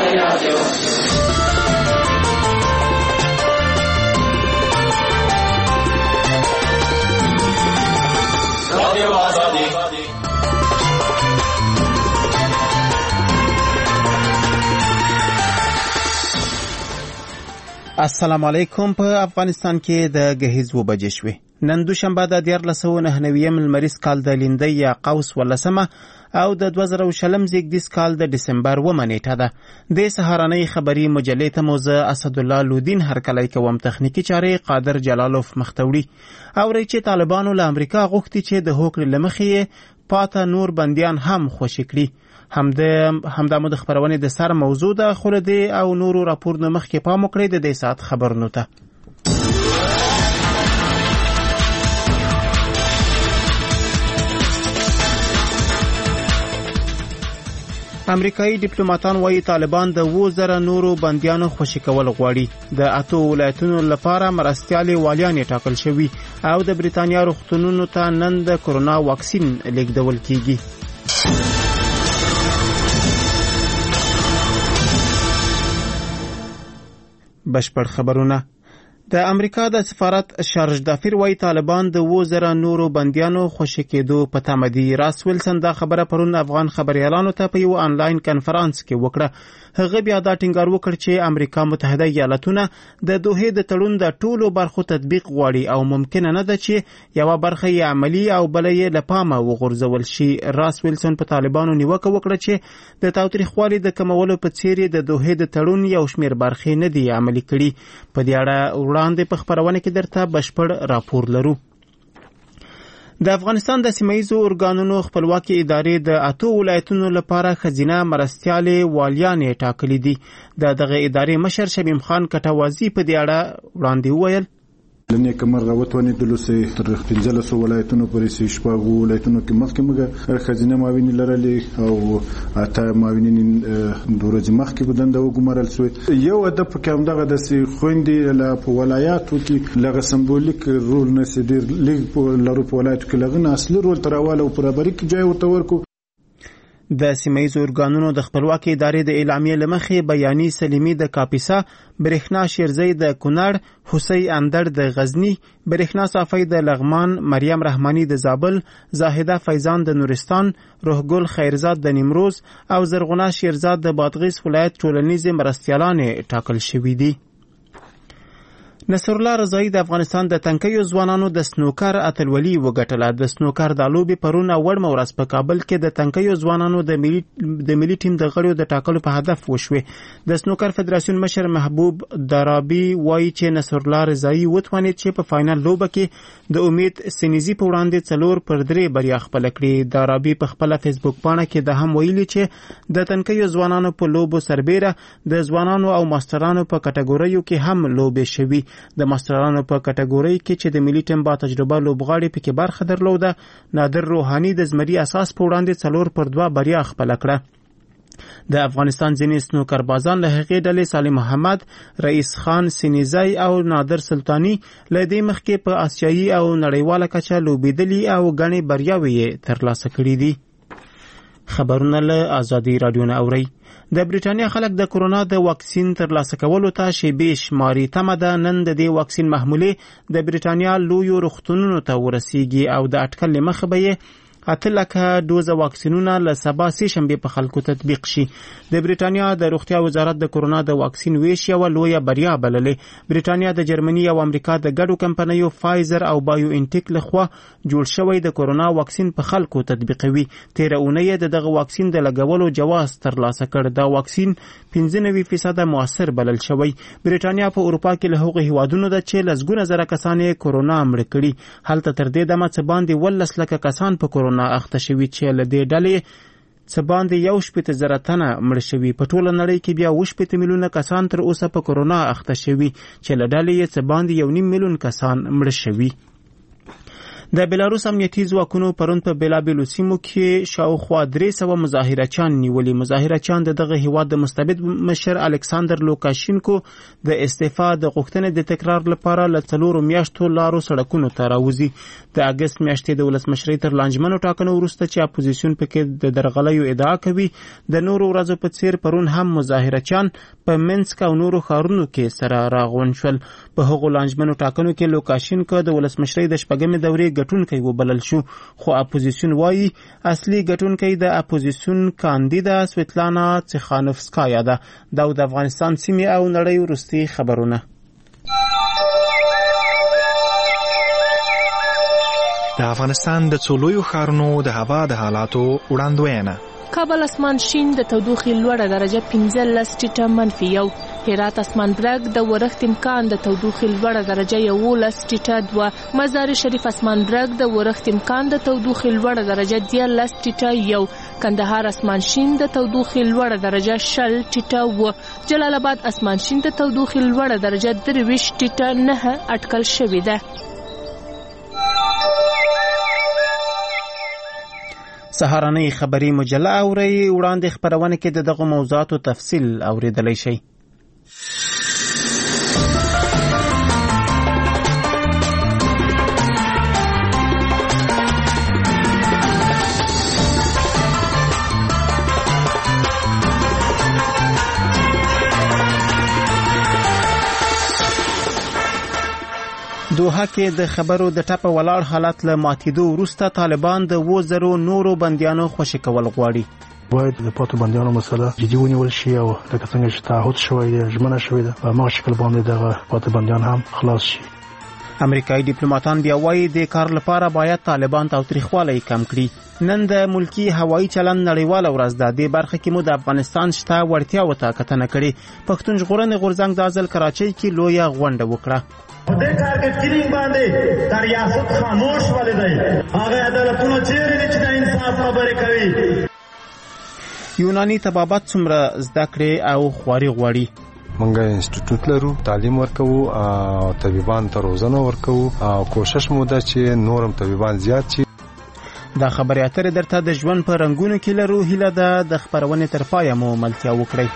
السلام علیکم. په افغانستان کې د غهیز و بجې شوې. نن دوشنبه د 1499 لمریز کال د لیندۍ یا قوس ولسمه او د 2020 زیږدیز کال د دسمبر 1 نیټه ده. د سهارنۍ خبري مجلې ته موزه اسد الله لودین هرکلی کوم. تخنیکی چارې قادر جلالوف مختوړي. اوري چې طالبانو له امریکا غوښتي چې د هوکړې لمخې پاته نور بنديان هم خوشی کړي. همدا مو د خبرونې د سر موضوع ده. خو له دې او نورو راپورونو مخکې پام وکړئ د دې ساعت خبرونو ته. امریکایي ډیپلوماټان وايي طالبان د 2000 نورو بنديانو خوشی کول غواړي. د 8 ولایتونو لپاره مرستيالي والیان ټاکل شوي او د بریتانیا روغتونونو ته نن د کرونا واکسین لیږدول کیږي. بشپړ خبرونه. د امریکا د سفارت شارج دافیر وايي طالبان د 2000 نورو بنديانو خوشی کېدو په تمه دي. راس ویلسن دا خبره پرون افغان خبريالانو ته په یو آنلاین کنفرانس کې وکړه. هغه بیا دا ټینګار وکړ چې امریکا متحده ایالاتونه د دوحې د تړون د ټولو برخو تطبیق غواړي او ممکن نه ده چې یو برخه یې عملی او بل یې لپامه وغورځول شي. راس ویلسن په طالبانو نیوکه وکړه چې د تاوتریخوالي د کمولو په څیر د دوحې د تړون یو شمیر برخې نه دي عملی کړي. په دې اړه وړاندې په خبرونه کې درته بشپړ راپور لرو. د افغانستان د سیمایي اورګانونو خپلواکي ادارې د 8 ولایتونو لپاره خزینه مرستيالي والیان ټاکلي دي. دغه ادارې مشر شمیم خان کټوازی په دې اړه وړاندې وویل لنی کمر راوتونی دلوسه تر 15 ولایتونو پورې سي شپږ ولایتونو کې مخکې موږ خزینه معاونین لرلې او اته معاونین دورځ مخکې بدنده وګمارل شو. یو هدف کې هم دغه د سي خويندې له په ولایاتو کې لغه سمبولیک رول نه سي ډیر لیګ په لارو په ولایتو کې لغه اصلي رول تراواله او برابرۍ کې ځای ورته ورکو. د سیمایي اورګانونو د خپلواکي ادارې د اعلامیې لمخې بیاني سلیمی د کاپیسا، برېښنا شیرزی د کونړ، حسی اندړ د غزنی، برېښنا صافی د لغمان، مریم رحمانی د زابل، زاهده فیضان د نورستان، روحګل خیرزاد د نیمروز او زرغونه شیرزاد د بادغیس ولایت ټولنیز مرستيالان ټاکل شوي دي. نصر الله رضایی د افغانستان د تنکیو ځوانانو د سنوکر اتلولي وګټله. د سنوکر د لوبې پرون اول مورز په کابل کې د تنکیو ځوانانو د ملي ټیم د غړو د ټاکلو په هدف وشوه. د سنوکر فدراسیون مشر محبوب درابي وایي چې نصر الله رضایی وتوانید چې په فائنل لوبه کې د امید سنیزي په وړاندې 4-3 بریا خپل کړي. درابي په خپل فیسبوک پاڼه کې د هم ویلي چې د تنکیو ځوانانو په لوبو سربېره د ځوانانو او ماسترانو په کټګوریو کې هم لوبې شوي. د ماسترانو په کټګوري کې چې د ملي ټیم با تجربه لوبغاړي پکې برخه درلوده، نادر روحاني د زمري اساس په وړاندې 4-2 بریا خپل کړه. د افغانستان ځینې سنوکربازان له هغې ډلې سالم محمد، رئیس خان سینیزی او نادر سلطانی له دې مخکې په آسیایي او نړیواله کچه لوبېدلي او ګڼې بریاوې ترلاسه کړي دي. خبرونه له آزادي رادیو نه اورئ. د بریټانیا خلک د کرونا د واکسین ترلاسه کولو ته شیبې شماري. تمه ده نن د دې واکسین محمولې د بریټانیا لویو روغتونونو ته ورسیږي او د اټکل له مخې به یې 8 لکه دوزه واکسینونه له سبا سې شنبې په خلکو تطبیق شي. د بریټانیا د روغتیا وزارت د کرونا د واکسین ویش یو لویه بریا بللې. بریټانیا د جرمني او امریکا د ګډو کمپنیو فایزر او بایو انټیک لخوا جوړ شوی د کرونا واکسین په خلکو تطبیقوي. 13 اونۍ دغه واکسین د لګولو جواز ترلاسه کړ. دا واکسین 95% موثر بلل شوی. بریټانیا په اروپا کې له هغو هیوادونو ده چې لسګونه زره کسان کرونا مړ کړي. هلته تر دې دمه څه باندې 12 لکه کسان په کرونا اخته شوي چې له دې ډلې څه باندې 1.7 تنه مړ شوي. په ټوله نړۍ کې بیا 8 میلیونه کسان تر اوسه په کرونا اخته شوي چې له ډلې څه باندې 1.5 میلیون کسان مړ شوي. د بلاروس امنیتي ځواکونو پرون په بیلابیلو سیمو کې شاوخوا 300 مظاهرچیان نیولي. مظاهرچیان دغه هیواد د مستبد مشر الکساندر لوکاشینکو د استعفا د غوښتنې د تکرار لپاره له 4 میاشتو لارو سړکونو ته راوځي. د اگست میاشتې د ولسمشرۍ تر لانجمنو ټاکنو وروسته چې اپوزیسیون پکې د درغلیو ادعا کوي، د نورو ورځو په څیر پرون هم مظاهرچیان په منسک او نورو ښارونو کې سره راغونډ شول. په هغو لانجمنو ټاکنو کې لوکاشینکو د ولسمشرۍ د شپږمې دورې ګټونکی وبلل شو، خو اپوزیسیون وایي اصلي ګټونکی د اپوزیسیون کاندیدا سویتلانا تیخانوفسکایا ده. دا د افغانستان سیمې او نړۍ وروستي خبرونه. د افغانستان د څلورو ښارونو د هوا د حالاتو وړاندوینه. کابل اسمان شین د تودوخې لوړه درجه 15 ټیټه -1. هرات اسمان برګ د ورښت امکان د تودوخې لوړه درجه 11 ټیټه 2. مزار شریف اسمان برګ د ورښت امکان د تودوخې لوړه درجه 13 ټیټه 1. کندهار اسمان شین د تودوخې لوړه درجه 0 ټیټه 1. جلال آباد اسمان شین د تودوخې لوړه درجه 23 ټیټه 9 اټکل شوې ده. سهارنۍ خبري مجله اوري. وړاندې خبرونه کې دغه موضوعاتو تفصیل اوریدلای شئ. دوحه کې د خبرو د ټپه ولاړ حالت له ماتېدو وروسته طالبان د 2000 نورو بندیانو خوشي کول غواړي. باید د پاتو بندیانو مسله جدي ونیول شي او لکه څنګه چې تعهد شوی دی، ژمنه شوې ده، په هغه شکل باندې دغه پاتو بندیان هم خلاص شي. امریکایي ډیپلوماټان بیا وایي د کار لپاره باید طالبان تاوتریخوالی کم کړي. نن د ملکی هوایي چلند نړیواله ورځ ده. د برخه کې مو د افغانستان شته وړتیا وته کتنه کړي. پښتون ژغورنې غورځنګ د ځل کراچۍ کې لویه غونډه وکړه. دې ټارګټ کینګ باندې د ریاست خاموش ولې دی؟ هغه عدالتونه چیرې دي چې د انصاف خبرې کوي؟ یوناني طبابت څومره زده کړې او خواري غواړي؟ مونږ انسټیټیوټ لرو، تعلیم ورکوو او طبيبان ته روزنه ورکوو او کوشش مو ده چې نورم طبيبان زیات شي. دا خبرې اترې درته د ژوند په رنګونو کې لرو. هیله ده د خبرونې تر پایه مو ملتیا وکړئ.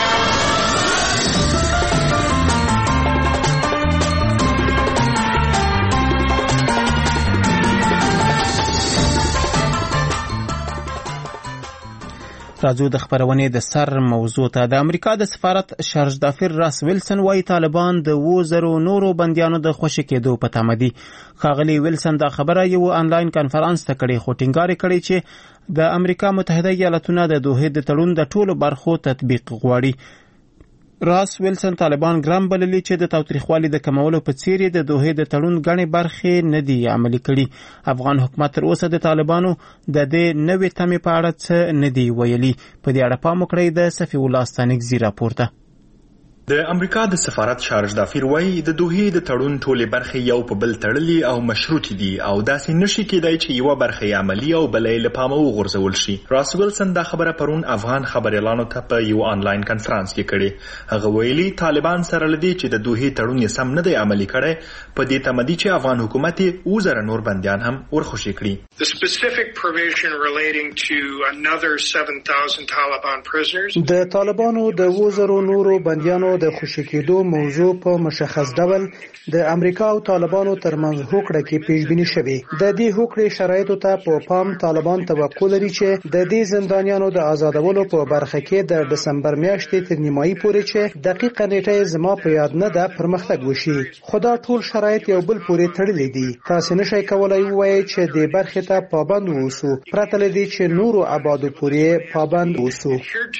راځو د خبرونې د سر موضوع ته. د امریکا د سفارت شارژدافر راس ویلسن وايي طالبان د 2000 نورو بندیانو د خوشي کېدو په تمه دي. ښاغلي ویلسن دا خبره یو آنلاین کانفرنس ته کړې، خو ټینګار کړی چې د امریکا متحده ایالاتونه د دوحې د تړون د ټولو برخو تطبیق غواړي. راس ویلسن طالبان ګرام بللی چې د تاوتریخوالي د کمولو په څیر د دوحې د تړون غني برخې نه دي عملي کړي. افغان حکومت تر اوسه د طالبانو د دې نوې تمې په اړه څه نه دی ویلي. په دې اړه پام وکړئ د صفي الله ستانکزي راپورته. د امریکا د سفارت شارژدافر وایي د دوحې د تړون ټولې برخې یو په بل تړلي او مشروطې دي او داسې نشي کېدای چې یو برخه عملی او بلې له پامه وغورځول شي. راس ویلسن دا خبره پرون افغان خبريالانو ته په یو آنلاین کانفرنس کې کړې. هغه ویلي طالبان سره لدی چې د دوحې تړون یې سم نه دی عملی کړی، په دې تمدي چې افغان حکومت 2000 نور بندیان هم ورخوشي کړي. The specific provision relating to another 7000 Taliban prisoners. د طالبانو د 2000 نورو بندیانو د خوشي کېدو موضوع په مشخص ډول د امریکا او طالبانو ترمنځ هوکړه کې پیش بینی شوی. د دې هوکړې شرایطو ته په پام طالبان توقع لري چې د دې زندانیانو د آزادولو په برخه کې د دسمبر میاشتې تر نیمایي پورې چې دقیقه نیټه زما په یاد نه ده پرمختګ وشي. خدا ټول شرایط یو بل پورې تړلي دي. تاسو نشئ کولای وایئ چې د برخې ته پابند اوسو پرته له دې چې نورو آبادو پورې پابند اوسو.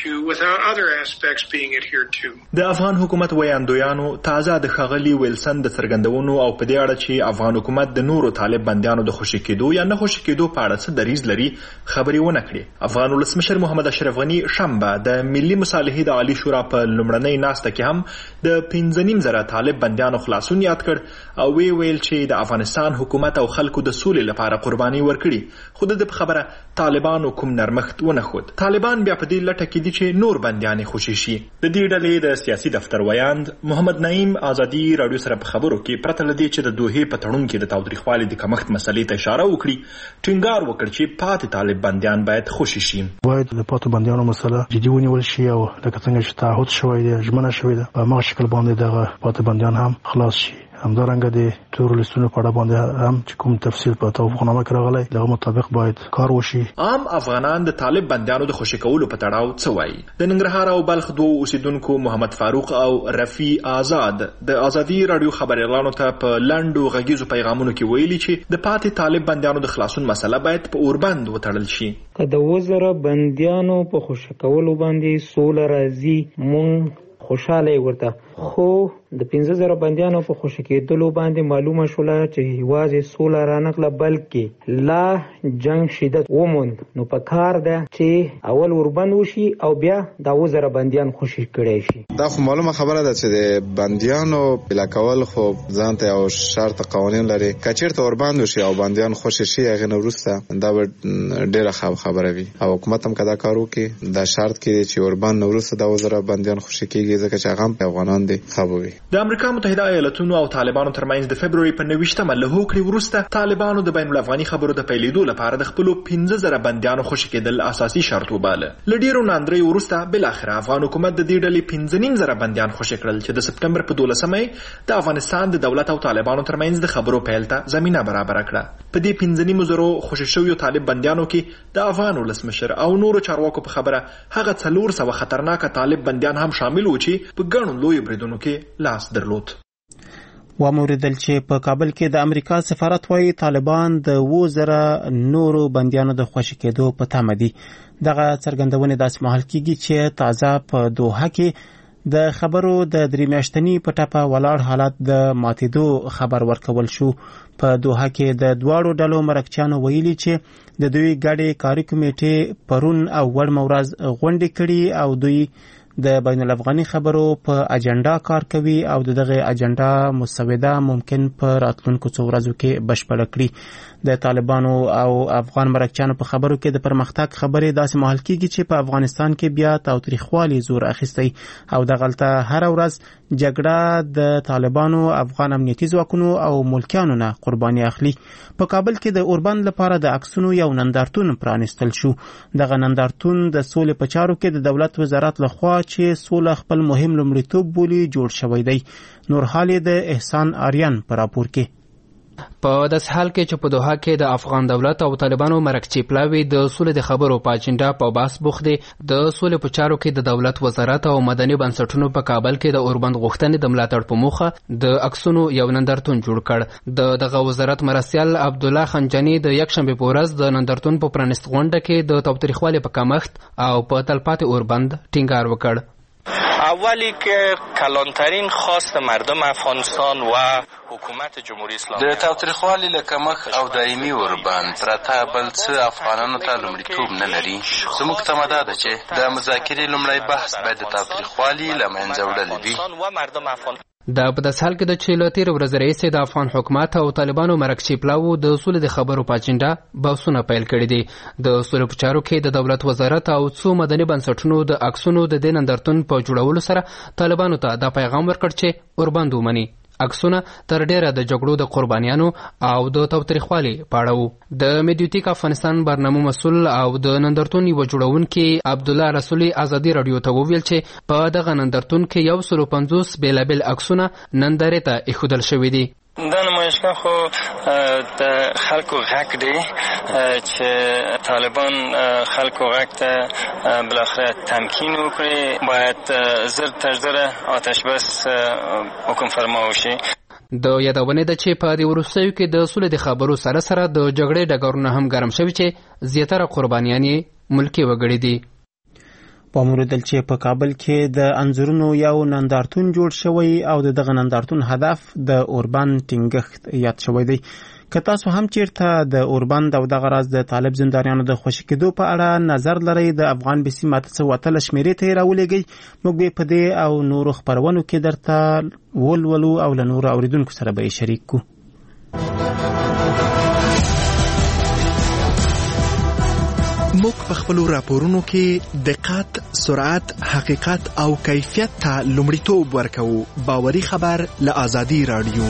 د افغان حکومت ویاندویانو تازه د ښاغلي ویلسن د څرګندونو او په دې اړه چې افغان حکومت د نورو طالب بندیانو د خوشي کېدو یا نه خوشي کېدو په اړه څه دریځ لري خبرې ونه کړې. افغان ولسمشر محمد اشرف غنی شنبه د ملي مصالحې د عالی شورا په لومړنۍ ناسته کې هم د 15,000 طالب بندیانو خلاصون یاد کړ او ویل چې د افغانستان حکومت او خلکو د سولې لپاره قرباني ورکړي. خو د خبره طالبانو کوم نرمښت ونه خود. طالبان بیا په دې لټه کې دي چې نور بندیان خوشي شي. د دې ډلې د سیاسي دفتر ویاند محمد نعیم ازادي رادیو سره په خبرو کې پرته لدی چې د دوه په تړون کې د تاوتریخوالي د کمښت مسلې ته اشاره وکړي ټینګار وکړ چې پاتې طالب بندیان باید خوشي شي. باید د پاتې بندیانو مسله جدي ونیول شي او لکه څنګه چې تعهد شوی دی ژمنه شوې ده په هغه شکل باندې دغه پاتې بندیان هم خلاص شي. همدارنګه د تور لیستونو په اړه باندې هم چې کوم تفصیل په توافقنامه کې راغلی دغه مطابق باید کار وشي. عام افغانان د طالب بندیانو د خوشي کولو په تړاو څه وایي؟ د ننګرهار او بلخ دوه اوسیدونکو محمد فاروق او رفیع آزاد د ازادي رادیو خبريالانو ته په لنډو غږیزو پیغامونو کې ویلي چې د پاتې طالب بندیانو د خلاصون مسله باید په اوربند وتړل شي. که د وزره بندیانو په خوشي کولو باندې سوله راځي مونږ خوشاله ورته، خو د 15000 بندیانو په خوشي کېدلو باندې معلومه شوله چې یوازې سوله رانغله بلکې لا جنگ شدت وموند. نو په کار ده چې اول وربند وشي او بیا د 2000 بندیان خوشي کړي شي. دا خو معلومه خبره ده چې د بندیانو بلا کول خو ځانته یو شرط قوانین لري. کچیرته وربند وشي او بندیان خوشي شي هغه نو وروسته دا ډیره خبره وي او حکومت هم کدا کار وکړي دا شرط کې چې وربند وروسته د 2000 بندیان خوشي کیږي ځکه چې هغه په افغانان دي خبوي. د امریکا متحده ایالاتونو او طالبانو ترمنځ د فبرवरी په 29مه له هوکړې وروسته طالبانو د بین الافغاني خبرو د پیلېدو لپاره د خپل 15000 بندیانو خوشي کېدل اساسي شرط وباله. لډیرو ناندري وروسته بل اخر افغان حکومت د دې ډلې 15000 بندیان خوشي کړل چې د سپټمبر په 12مه د افغانستان د دولت او طالبانو ترمنځ د خبرو پیل ته زمينه برابر کړه. په دې 15000 خوشي شویو طالب بندیانو کې د افغان ولسمشر او نورو چارواکو په خبره هغه 400 خطرناک طالب بندیان هم شامل و چې په ګڼو لوی بریدونو کې لاس درلود. وموریدل چې په کابل کې د امریکا سفارت وايي طالبان د 2000 نورو بندیانو د خوشي کېدو په تمه دي. دغه څرګندونه داسې مهال کېږي چې تازه په دوحه کې د خبرو د 3 میاشتنی په ټاپه ولاړ حالت د ماتېدو خبر ورکول شو. په دوحه کې د دواړو ډلو مرکچیانو ویلي چې د دوی ګډې کاري کمیټې پرون او وړمه ورځ غونډې کړي او دوی د بین الافغاني خبرو په اجنډا کار کوي او دغه اجنډا مسوده ممکن په راتلونکو څو ورځو کې بشپړه کړي. د طالبانو او افغان مرکچیانو په خبرو کې د پرمختګ خبرې داسې مهال کېږي چې په افغانستان کې بیا تاوتریخوالي زور اخیستی او دغلته هر ورځ جګړه د طالبانو افغان امنیتي ځواکونو او ملکیانو نه قرباني اخلي. په کابل کې د اوربند لپاره د عکسونو یو نندارتون پرانستل شو. دغه نندارتون د سولې په چارو کې د دولت وزارت لخوا چې سوله خپل مهم لومړیتوب بولي جوړ شوی دی. نور حال د احسان آریان پر راپور کې. په داسې حال کې چې په دوحه کې د افغان دولت او طالبانو مرکچی پلاوی د سولې د خبرو په اجنډا په باس بوخت دي. د سولې په چارو کې د دولت وزارت او مدني بنسټونو په کابل کې د اوربند غوښتنې د ملاتړ په موخه د عکسونو یو نندارتون جوړ کړ. دغه وزارت مرستیال عبدالله خنجانی د یکشنبه په ورځ د نندارتون په پرانیست غونډه کې د تاوتریخوالي په کمښت او په تلپاتې اوربند ټینګار وکړ. اولی که کلانترین خواست مردم افغانستان و حکومت جمهوری اسلامی د تاوتریخوالي له کمښت او دایمي اوربند پرته بل څه افغانانو ته لومړیتوب نه لري. زموږ تمه دا ده چې د مذاکرې لومړی بحث باید د تاوتریخوالي له منځه وړل وي. دا په داسې حال کې ده چې له تېرې ورځې راهیسې د افغان حکومت او طالبانو مرکچي پلاوو د سولې د خبرو په اجنډا بحثونه پیل کړي دي. د سولې په چارو کې د دولت وزارت او څو مدني بنسټونو د عکسونو د دې نندارتون په جوړولو سره طالبانو ته دا پیغام ورکړ چې اوربند ومني. عکسونه تر ډیره د جګړو د قربانیانو او د تاوتریخوالي په اړه وو. د میډیوتیک افغانستان برنامه مسؤل او د نندارتون یو جوړونکي عبدالله رسولي ازادي رادیو ته وویل چې په دغه نندارتون کې 150 بیلابل عکسونه نندارې ته ایښودل شوي دي. دا نمایشگاه خو د خلکو غږ دی چې طالبان خلکو غږ ته بالاخره تمکین وکړي. باید زر تر زر آتش بس حکم فرما وشي. د یادونه ده چې په دې وروستیو کې د سولې د خبرو سره سره د جګړې ډګرونه هم ګرم شوي چې زیاتره قربانیان یې ملکي وګړي دي. وموریدل چې په کابل کې د انځورونو یو نندارتون جوړ شوی او دغه نندارتون هدف د اوربند ټینګښت یاد شوی دی. که تاسو هم چیرته د اوربند او دغه راز د طالب زندانیانو د خوشي کېدو په اړه نظر لرئ د افغان بي سي ماته وتل شمیرې ته راولېږئ. موږ به په دې او نورو خبرونو کې درته ولولو او له نورو اوریدونکو سره به شریک کو. موږ په خپلو راپورونو کې دقت، سرعت، حقیقت او کیفیت ته لومړیتوب ورکوو. باوري خبر له آزادي رادیو.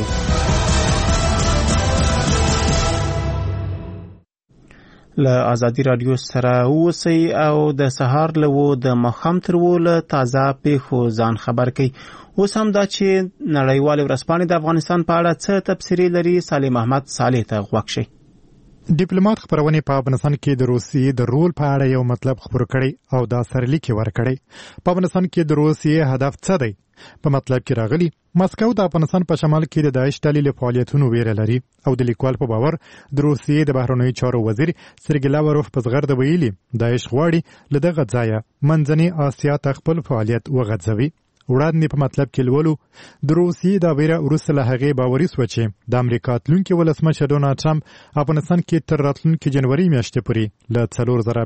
له آزادي رادیو سره اوسئ او د سهار له د ماښام تر له تازه پیښو ځان خبر کړئ. اوس هم دا چې نړیوالې ورځپاڼې د افغانستان په اړه څه تبصرې لري، صالح محمد صالح ته غوږ شئ. ډیپلوماټ خبرونه په افغانستان کې د روسیې د رول په اړه یو مطلب خبرو کړی او دا سرلیک ورکړی. په افغانستان کې د روسیې هدف څه دی؟ په مطلب کې راغلی مسکو د افغانستان په شمال کې د داعش ډلې له فعالیتونو ویره لري او د لیکوال په باور د روسیې د بهرنیو چارو وزیر سرګی لاوروف په زغرد ویلي داعش غواړي له دغه ځایه منځنۍ اسیا ته خپل فعالیت وغځوي. وړاندې په مطلب کې لولو د روسیې د ویره وروسته له هغې باوري سوه چې د امریکا تلونکي ولسمشر ډونالډ ټرمپ افغانستان کې تر راتلونکي جنوري میاشتې پورې له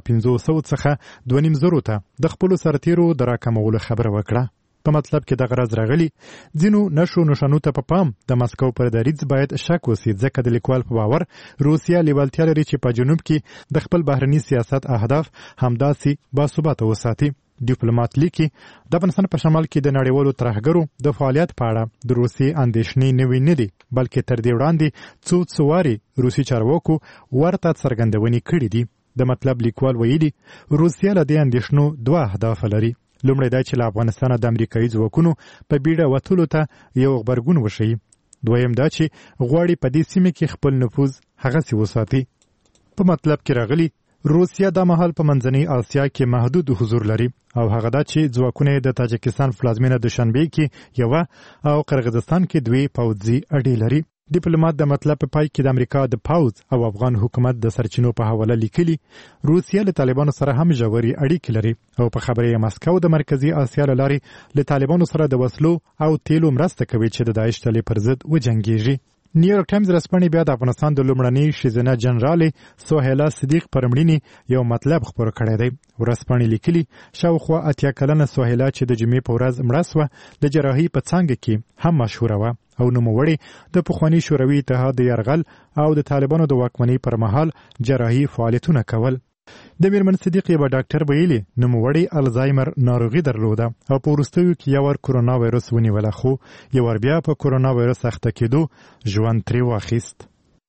4500 څخه 2,500 ته د خپلو سرتیرو د راکمولو خبره وکړه. په مطلب کې دغه راز راغلی ځینو نشو نشانو ته په پام د مسکو پر دریځ باید شک وسي، ځکه د لیکوال په باور روسیا لیوالتیا لري چې په جنوب کې د خپل بهرني سیاست اهداف همداسې باثباته وساتي. ډیپلوماټ لیکي د افغانستان په شمال کې د نړیوالو ترهګرو د فعالیت په اړه د روسیې اندېښنې نوې نه دي، بلکې تر دې وړاندې څو وارې روسي چارواکو ورته څرګندونې کړې دي. د مطلب لیکوال ویلي روسیا له دې اندېښنو 2 اهداف لري. لومړی دا چې له افغانستانه د امریکایي ځواکونو په بیړه وتلو ته یو غبرګون وشي. دویم دا چې غواړي په دې سیمه کې خپل نفوذ هغسې وساتي. په مطلب کې راغلی روسیا د مهال په منځنۍ اسیا کې محدود حضور لري او هغه دا چې ځواکونه د تاجکستان پلازمینه دوشنبه کې یو او قرغیزستان کې 2 پوځي اډې لري. ډیپلوماټ د مطلب په پای کې د امریکا د پوځ او افغان حکومت د سرچینو په حواله لیکلي روسیا له طالبانو سره هم ژورې اړیکې لري او په خبره یې مسکو د مرکزی اسیا له لارې له طالبانو سره د وسلو او تیلو مرسته کوي چې د داعش ډلې پر ضد وجنګیږي. نیویارک ټایمز ورځپاڼې بیا د افغانستان د لومړنۍ ښځینه جنرالې سهیلا صدیق پر مړینې یو مطلب خپور کړی دی. ورځپاڼې لیکلي شاوخوا 80 کلنه سهیلا چې د جمعې په ورځ مړه سوه د جراحي په څانګه کې هم مشهوره وه او نوموړې د پخواني شوروي اتحاد د یرغل او د طالبانو د واکمنۍ پر مهال جراحي فعالیتونه کول. د میرمن صدیق یوه ډاکټر ویلي نوموړې الزایمر ناروغي درلوده او په وروستیو کې یو ور کورونا وایرس ونیوله، خو یو ور بیا په کورونا وایرس اخته کېدو ژوند ترې واخیست.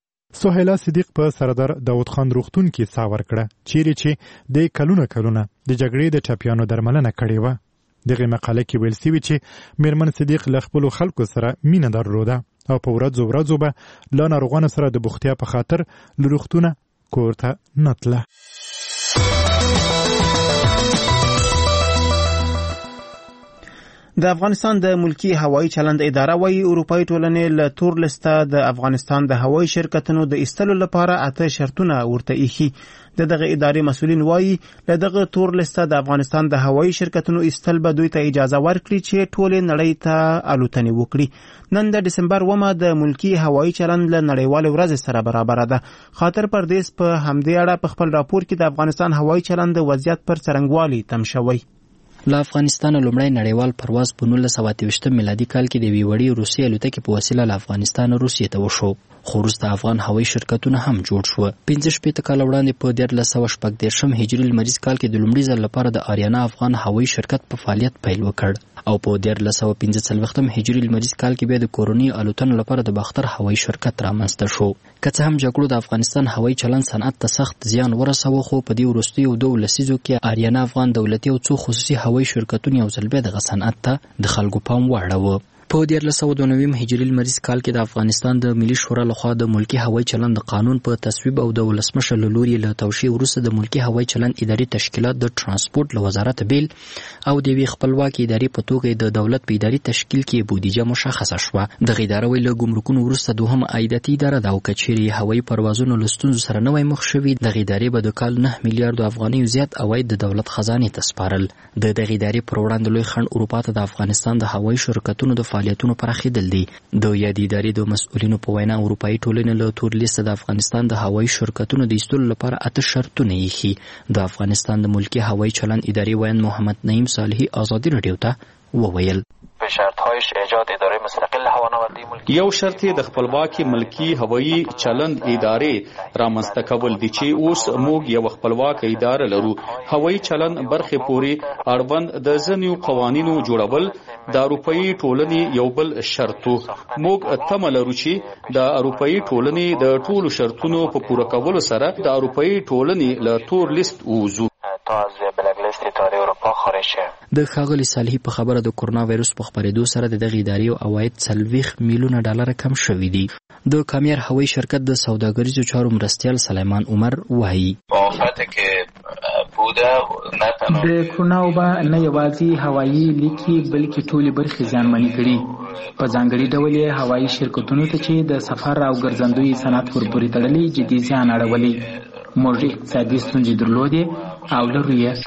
سهیلا صدیق په سردار داود خان روغتون کې ساه ورکړه چیرې چې د کلونه د جګړې د ټپیانو درملنه کړې وه. دغه مقاله کې ویل سوي چې میرمن صدیق له خپلو خلکو سره مینه درلوده او په ورځو به له ناروغانو سره د بوختیا په خاطر له روغتونه کور ته نه تله. د افغانستان د ملکی هوایي چلند اداره وايي اروپایي ټولنې له تور لسته د افغانستان د هوایي شرکتونو د ایستلو لپاره 8 شرطونه ورته ایښي. دغه ادارې مسؤلین وايي له دغه تور لسته د افغانستان د هوایي شرکتونو ایستل به دوی ته اجازه ورکړي چې ټولې نړۍ ته الوتنې وکړي. نن د ډسمبر 1 د ملکی هوایي چلند له نړیوالې ورځې سره برابر ده. خاطر پردیس په همدې اړه په خپل راپور کې د افغانستان هوایي چلند د وضعیت پر څرنګوالي تم شوی. له افغانستان لومړی نړیوال پرواز په 1928 میلادي کال کې د یوې وړې روسي الوتکې په وسیله له افغانستان روسیې ته وشو، خو وروسته افغان هوایي شرکتونه هم جوړ شوه. 15 کاله وړاندې په 1914 هجري لمریز کال کې د لومړي ځل لپاره د آریانا افغان هوایي شرکت په فعالیت پیل وکړ او په 1945 هجري لمریز کال کې بیا د کورونی الوتنو لپاره د باختر هوایي شرکت رامنځته شو. که څه هم جګړو د افغانستان هوایي چلند صنعت ته سخت زیان ورسوه، خو په دې وروستیو 2 لسیزو کې آریانا افغان دولتي او څو خصوصي هوایي شرکتونه یو ځل بیا دغه صنعت ته د خلکو پام واړوه. په 1992 هجري لمریز کال کې د افغانستان د ملي شورا لخوا د ملکی هوایي چلند د قانون په تصویب او د ولسمشر له لوري له توشیح وروسته د ملکی هوایي چلند اداري تشکیلات د ترانسپورت له وزارت بیل او د یوې خپلواکې ادارې په توګه د دولت په اداري تشکیل کې بودیجه مشخصه شوه. دغه اداره ویل ګمرکونو وروسته دوهم عایداتي اداره ده او که چیرې هوایي پروازونو له ستونزو سره نه وای مخ شوي، دغه ادارې به د کال 9 میلیارډو افغانیو زیات عواید د دولت خزانې ته سپارل. د دغه ادارې پر وړاندې لوی خنډ اروپا ته د افغانستان د هوایي شرکتونو د فعالیتونو پراخېدل دي. د یادې ادارې د مسؤلینو په وینا اروپایي ټولنې له تور لیسته د افغانستان د هوایي شرکتونو د ایستلو لپاره 8 شرطونه ایښي. د افغانستان د ملکی هوایي چلند ادارې ویاند محمد نعیم صالحي ازادي راډیو ته وویل په به شرط‌هایش ایجاد اداره مستقل هوانوردی ملکی. یو شرط د خپلواکي ملکی هوایی چلند ادارې رامنځته کول دي چې اوس موږ یو خپلواک اداره لرو. هوایی چلند برخې پورې اړوند د ځینو قوانینو جوړول د اروپאי ټولنې یو بل شرط. موږ تمه لرو چې د اروپאי ټولنې د ټولو شرطونو په پوره کولو سره د اروپאי ټولنې له تور لیست ووځو. د ښاغلي صالحي په خبره د کرونا وایرس په خپرېدو سره د دغه ادارې عواید 40 میلیونه ډالر کم شوي دي. د کامیار هوایي شرکت د سوداګریزو چارو مرستیال سلیمان عمر وایي د کرونا وبا نه یوازې هوایي لیکي بلکې ټولې برخې زیانمنې کړي. په ځانګړي ډول یې هوایي شرکتونو ته چې د سفر او ګرځندوی صنعت ورپورې تړلي جدي زیان اړولی. موږ اقتصادي ستونزې درلودې او لرو یې.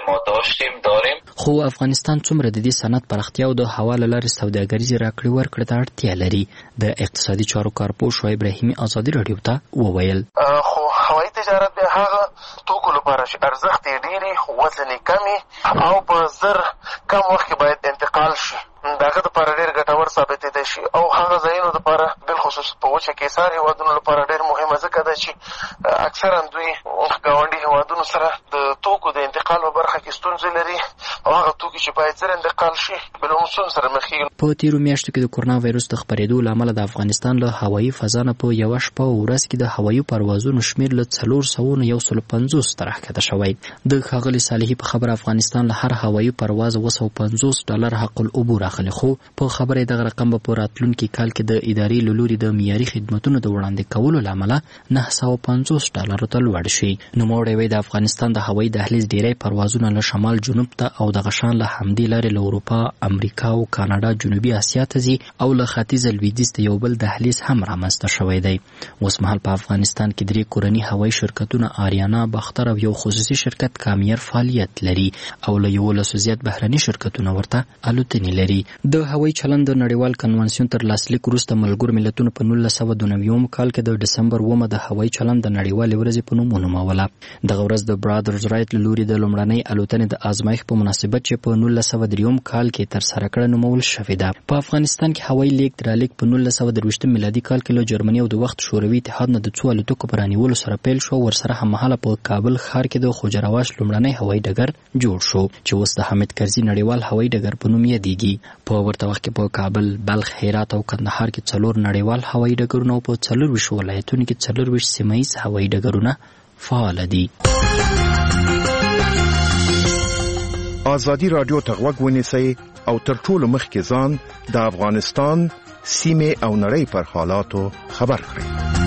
خو افغانستان څومره د دې صنعت پراختیا او د هوا له لارې سوداګریزې راکړې ورکړې ته اړتیا لري. د اقتصادي چارو کارپوه شعیب ابراهیمي ازادي راډیو ته وویل خو هوایي تجارت د هغه توکو لپاره چې ارزښت یې ډېرې خو وزن یې کمې او په زر کم وخت کې باید انتقال شي. د هغه دپاره ډېر ګټور ثابتېدی شي او هغه ځایونو دپاره بالخصوص په وچه کې ایسار هېوادونو لپاره ډېر مهمه ځکه ده چې اکثرا دوی ګاونډي هېوادونو سره د توکو د انتقال په برخه کې ستونزې لري او هغه توکي چې باید زر انتقال شي بالموسم سره مخ کېږي. په تیرو میاشتو کې د کرونا وایرس د خپرېدو له امله د افغانستان له هوایي فضا نه په یوه شپه او ورځ کې د هوایي پروازونو شمېر له 450 ته راښکته شوی. د ښاغلي صالحي په خبره افغانستان له هر هوایي پرواز $250 حق العبور اخلي. خو په خبره دغه رقم به په راتلونکي کال کې د ادارې له لوري د معیاري خدمتونو د وړاندې کولو له امله $950 ته لوړ شي. نوموړی وایي د افغانستان د هوایي دهلیز ډیری پروازونه له شمال جنوب ته او د غشان له همدې لارې له اروپا، امریکا او کاناډا جنوبي اسیا ته ځي او له ختیځ لویدیځ ته یو بل دهلیز هم رامنځته شوی دی. اوس مهال په افغانستان کې 3 کورني هوایي شرکتونه آریانا، باختر او یو خصوصي شرکت کامیار فعالیت لري او له 11 زیات بهرني شرکتونه ورته الوتنې لري. د هوایي چلند د نړیوال کنونسیون تر لاسلیک وروسته ملګرو ملتونو په 1992 کال کې د ډسمبر 9 د هوایي چلند د نړیوالې ورځې په نوم ونوموله. دغه ورځ د برادرز رایټ له لوري د لومړنۍ الوتنې د ازمایښت په مناسبت چې په 1903 کال کې ترسره کړه نومول شوې ده. په افغانستان کې هوایي لیږد رالېږد په 1923 میلادي کال کې له جرمني او د وخت شوروي اتحاد نه د 2 الوتکو په رانیولو سره پیل شو. ورسره هممهاله په کابل ښار کې د خوجراواش لومړنی هوایي ډګر جوړ شو چې اوس د حامد کرزي نړیوال هوایي ډګر په نوم یادېږي. په ورته وخت کې په کابل، بلخ، هرات او کندهار کې 4 نړیوال هوایي ډګرونه او په 24 ولایتونو کې 24 سیمه ییز هوایي ډګرونه فعال دي. ازادي راډیو ته غوږ ونیسئ او تر ټولو مخکې ځان د افغانستان سیمې او نړۍ پر حالاتو خبر کړئ.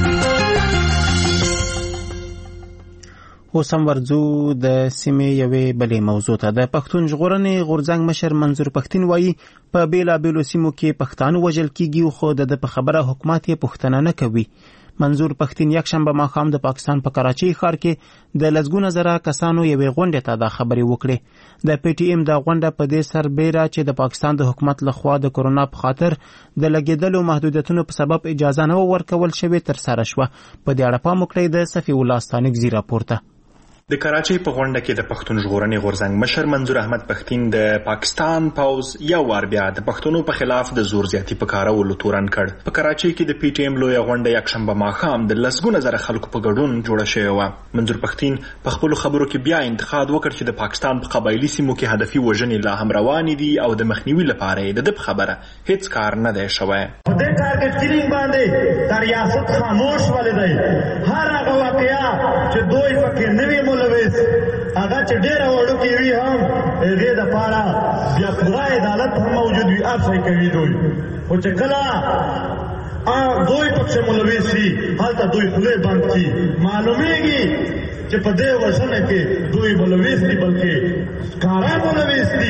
اوس هم ورځو د سیمې یوې بلې موضوع ته. د پښتون ژغورنې غورځنګ مشر منظور پښتین وایي په بیلابیلو سیمو کې پښتانه وژل کیږي خو د په خبره حکومت یې پوښتنه نه کوي. منظور پښتین یکشنبه ماښام د پاکستان په کراچۍ ښار کې د لسګونه زره کسانو یوې غونډې ته دا خبرې وکړې. د پی ټی ایم دا غونډه په دې سربیره چې د پاکستان د حکومت لخوا د کرونا په خاطر د لګیدلو محدودیتونو په سبب اجازه نه ورکول شوې ترسره شوه. په دې اړه پام وکړئ د صفي الله ستانکزي راپورته. د کراچۍ په غونډه کې د پښتون ژغورنې غورځنګ مشر منظور احمد پښتین د پاکستان پوز یو وار بیا د پښتنو په خلاف د زور زیاتی په کارولو تورن کړ. په کراچۍ کې د پی ټی ایم لویه غونډه یکشنبه ماښام د لسګونه زره خلکو په ګډون جوړه شوې وه. منظور پښتین په خپلو خبرو کې بیا انتقاد وکړ چې د پاکستان په قبایلي سیمو کې هدفي وژنې لا هم روانې دي او د مخنیوي لپاره یې د په خبره هیڅ کار نه دی شوی. په دې ټارګټ کیلینګ باندې د ریاست خاموش ولې دی. هر هغه واقعیا چې دوی پکې نوی ملوث هغه چې ډېره وړوکې وي هم هغې دپاره بیا پوره عدالت هم موجود وي. هر شی کوي دوی، خو چې کله دوی پکې ملوث وي هلته دوی خولې بند کړي. معلومیږي چې په دې وژنه کې دوی ملوث دي، بلکې ښکاره ملوث دي.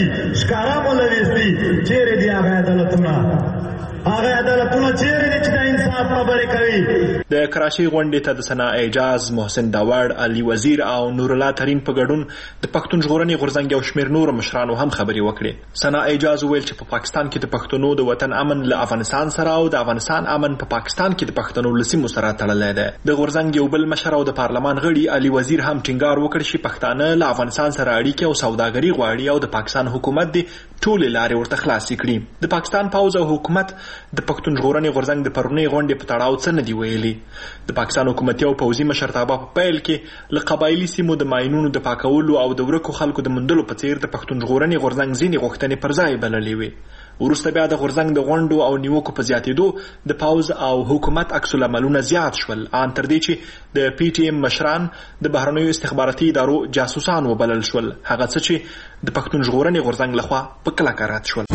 چیرې دي هغه عدالتونه چیرې دي چې د انصاف خبرې کوي. د کراچۍ غونډې ته د ثنا اعجاز، محسن داوړ، علي وزیر او نور الله ترین په ګډون د پښتون ژغورنې غورځنګ یو شمېر نورو مشرانو هم خبرې وکړې. ثنا اعجاز وویل چې په پاکستان کې د پښتنو د وطن امن له افغانستان سره او د افغانستان امن په پاکستان کې د پښتنو له سیمو سره تړلی دی. د غورځنګ یو بل مشر او د پارلمان غړي علي وزیر هم ټینګار وکړ چې پښتانه له افغانستان سره اړیکې او سوداګري غواړي او د پاکستان حکومت دې ټولې لارې ورته خلاصې کړي. د پاکستان پوځ او حکومت د پښتون ژغورنې غورځنګ د پرونۍ غونډې په تړاو څه نه دي ویلي. د پاکستان حکومتي او پوځي مشرتابه په پیل کې له قبایلي سیمو د ماینونو د پاکولو او د ورکو خلکو د موندلو په څیر د پښتون ژغورنې غورځنګ ځینې غوښتنې پر ځای بللې وې. وروسته بیا د غورځنګ د غونډو او نیوکو په زیاتېدو د پوځ او حکومت عکس العملونه زیات شول، ان تر دې چې د پی ټی ایم مشران د بهرنیو استخباراتي ادارو جاسوسان وبلل شول، هغه څه چې د پښتون ژغورنې غورځنګ لخوا په کلکه رد شول.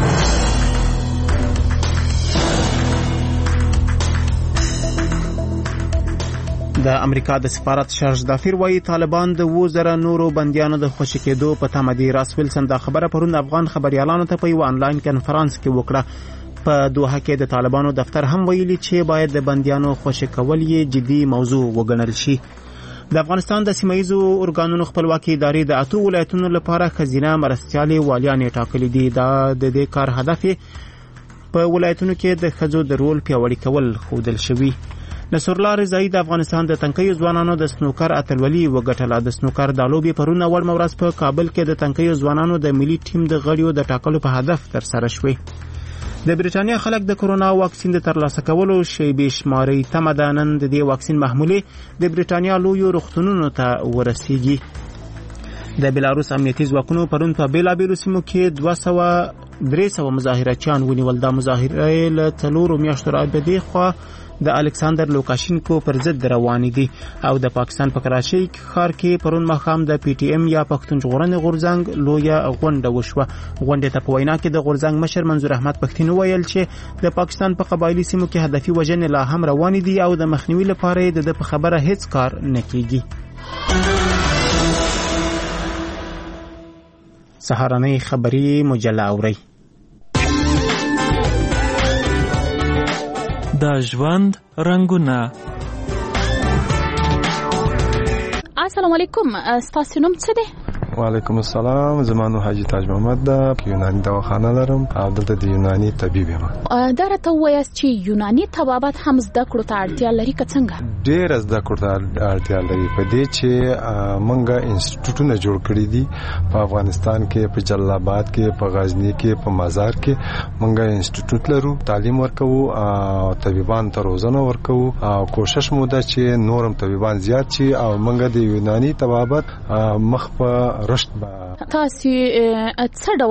د امریکا د سفارت شارج دافیر وایي طالبان د 2000 نورو بنديانو د خوشی کېدو په تمه دي. راس ویلسن دا خبره پرون افغان خبريالانو ته په یو آنلاین کنفرانس کې وکړه. په دوحه کې د طالبانو دفتر هم ویلي چې باید د بنديانو خوشی کول یې جدي موضوع وګڼل شي. د افغانستان د سیمایي اورګانونو خپلواکي ادارې د 8 ولایتونو لپاره خزینه مرستيالي والیان ټاکلي دي. دا د دې کار هدف په ولایتونو کې د خځو د رول پیاوړي کول خودل شوی. نصرالله رضایی د افغانستان د تنکیو ځوانانو د سنوکر اتلولي وګټله. د سنوکر د لوبي پرونه اول مورز په کابل کې د تنکیو ځوانانو د ملي ټیم د غړیو د ټاکلو په هدف تر سره شوې. د بریټانیا خلک د کرونا واکسین د ترلاسه کولو شی بشماري تمدنن د دې واکسین محموله د بریټانیا لویو روغتونونو ته ورسیږي. د بلاروس امنیتي ځواکونو پرون په بیلابیلو سیمو کې 300 مظاهرچیان ونیول. د مظاهره له 4 میاشتو راځي خو د الکساندر لوکاشینکو پر ضد روان دي او د پاکستان په کراچۍ ښار کې پرون مخام د پی ټی ایم یا پښتون ژغورنې غورځنګ لویه غونډه وشوه. غونډې ته په وینا کې د غورځنګ مشر منظور احمد پښتين ویل چې د پاکستان په قبایلی سیمو کې هدفي وژنې لا هم روان دي او د مخنیوي لپاره د په خبره هیڅ کار نه کیږي. سهارنۍ خبری مجله اوري. د ژوند رنگونه. السلام علیکم، ستاسو نوم څه دی؟ وعلیکم السلام، زمانو حاجی تاج محمد دا یونانی دواخانه لرم او دلته د یونانی طبيب یم. دا راته وایاست چې یونانی طبابت هم زده کړو ته اړتیا لري که څنګه؟ ډېر زده کړو ته اړتیا لري په دې چې مونږه انسټیټیوټونه جوړ کړی دي په افغانستان کې، په جلال آباد کې، په غزنی کې، په مزار کې مونږه انسټیټیوټ لرو، تعلیم ورکوو او طبيبان ته روزنه ورکوو او کوشش مو ده چې نورم طبيبان زیات شي او مونږه د یونانی طبابت مخ په رشد. تاسو څه